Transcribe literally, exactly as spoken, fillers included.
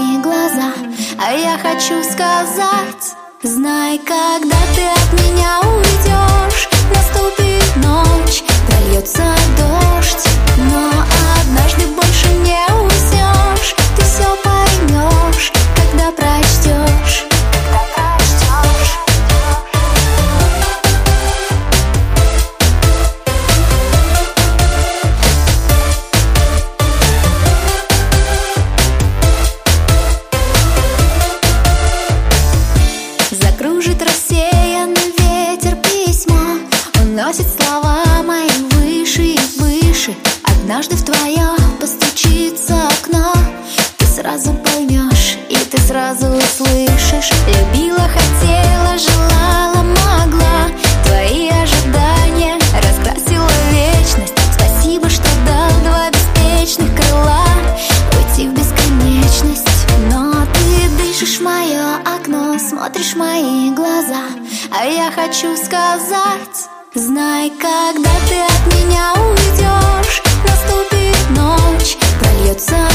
мои глаза, а я хочу сказать: знай, когда ты от меня уйдешь, наступит ночь, прольется дождь, но однажды больше не уснешь. Ты все поймешь, когда прочтешь. Закружит рассеянный ветер письмо, уносит слова мои выше и выше. Однажды в твое постучится окно, ты сразу поймешь и ты сразу услышишь. Любила, хотела, желала, могла, твои ожидания раскрасила вечность. Спасибо, что дал два беспечных крыла уйти в бесконечность. Но ты дышишь в мое окно, смотришь в мои глаза, а я хочу сказать: знай, когда ты от меня уйдешь, наступит ночь, прольется